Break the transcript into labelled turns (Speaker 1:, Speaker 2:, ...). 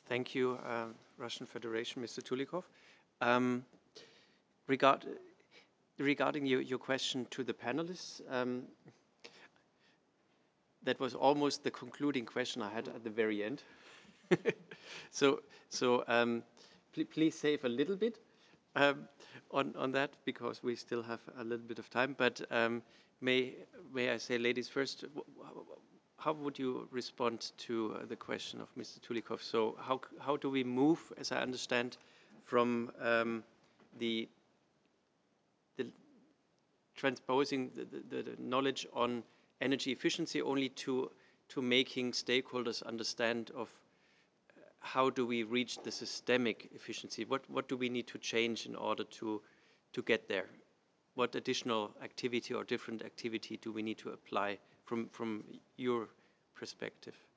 Speaker 1: Thank you, Russian Federation, Mr. Tulikov. Um, regard, regarding your question to the panelists, that was almost the concluding question I had at the very end. so please save a little bit on that, because we still have a little bit of time. But may I say, ladies first, how would you respond to the question of Mr. Tulikov? So how do we move, as I understand, from the transposing the knowledge on energy efficiency only to making stakeholders understand of how do we reach the systemic efficiency? What do we need to change in order to get there? What additional activity or different activity do we need to apply from your perspective?